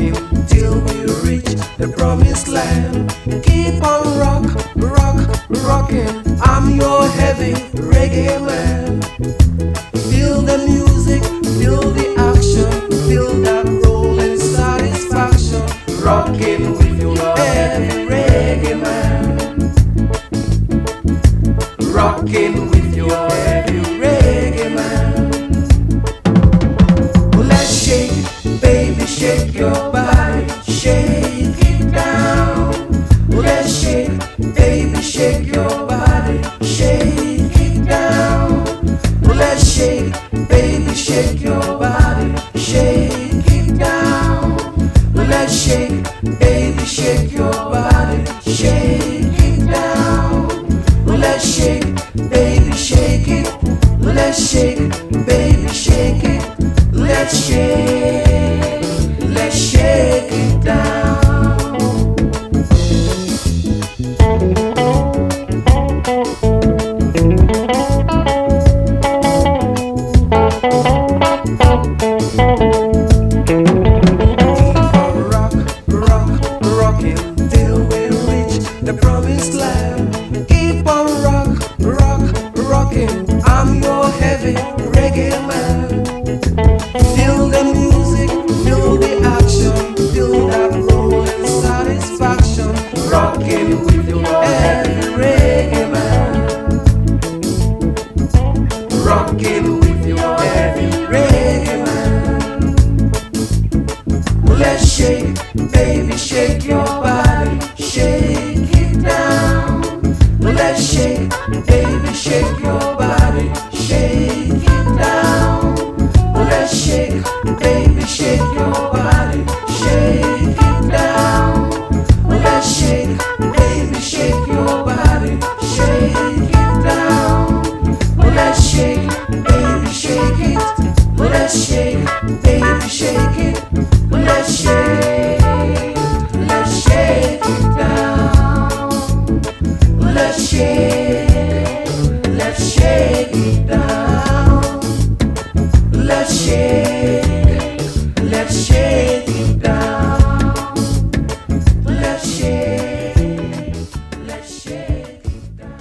rocking till we reach the promised land. Keep on rocking. I'm your heavy reggae man. Feel the music, feel the action, feel that rolling satisfaction. Rocking with your heavy reggae man. Rocking with your heavy reggae man. Well, let's shake, baby, shake your body, shake it down. Well, let's shake, baby, shake your body, shake it down. Well, let's shake, baby, shake your body, shake it down. Well, let's shake, baby, shake your body, shake it down. Well, let's shake, baby, shake it. Let's shake, baby, shake it. Let's shake it down. Rocking till we reach the promised land. Keep on rocking. I'm your heavy reggae man. Feel the music, feel the action, feel that rolling satisfaction. Rocking with your heavy reggae man. Rocking with your heavy reggae man. Let's shake, baby, shake your body, shake it down. Let's shake, baby, shake your body, shake it down. Let's shake, baby, shake your body, shake it down. Let's shake, baby, shake your body, shake it down. Let's shake, baby, shake it. Let's shake, baby, shake it. Let's shake it down. Let's shake it down. Let's shake it down. Let's shake it down.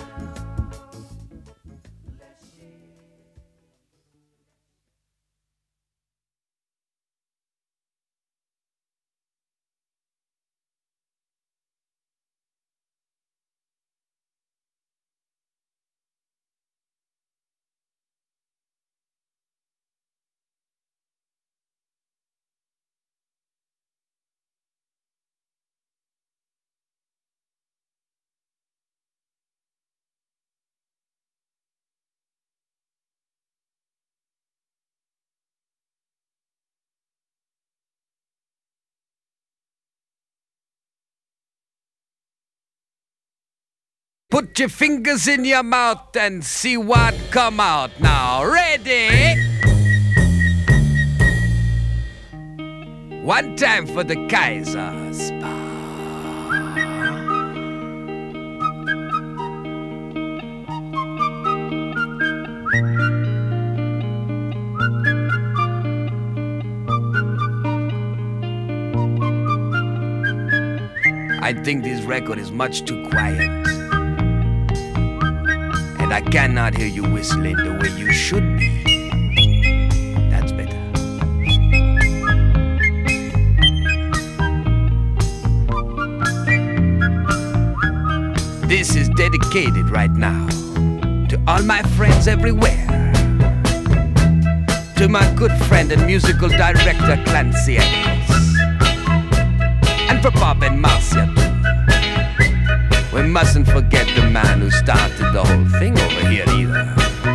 Put your fingers in your mouth and see what come out now. Ready? One time for the Kaiser Spa. I think this record is much too quiet. And I cannot hear you whistling the way you should be. That's better. This is dedicated right now to all my friends everywhere. To my good friend and musical director Clancy Eccles. And for Bob and Marcia too. We mustn't forget the man who started the whole thing over here either.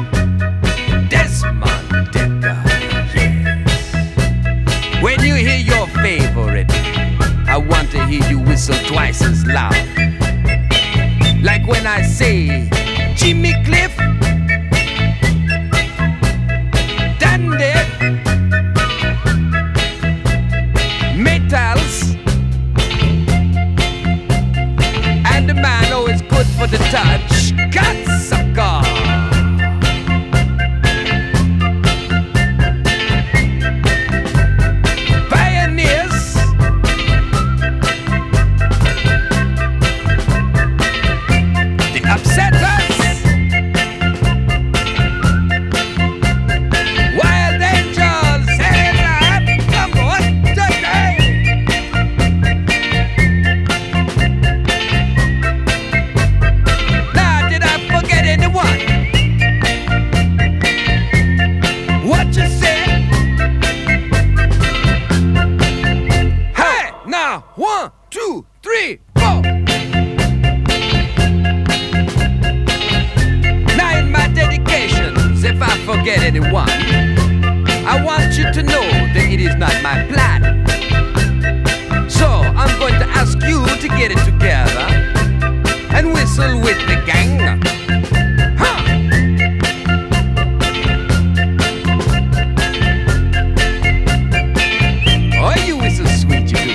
Desmond Dekker, yes. When you hear your favorite, I want to hear you whistle twice as loud. Like when I say, Jimmy Cliff, Dandy, Metals, and the man always good for the touch, Katsucker. Pioneers, 1, 2, 3, 4. Now in my dedications, if I forget anyone, I want you to know that it is not my plan. So I'm going to ask you to get it together and whistle with the gang. Huh. Oh, you whistle sweet, you do.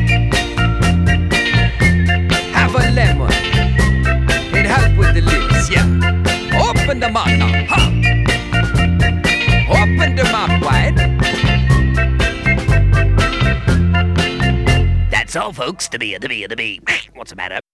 Have a lemon. It help with the lips, yeah. Open them up now, huh? Open them up wide. That's all, folks. To be. What's the matter?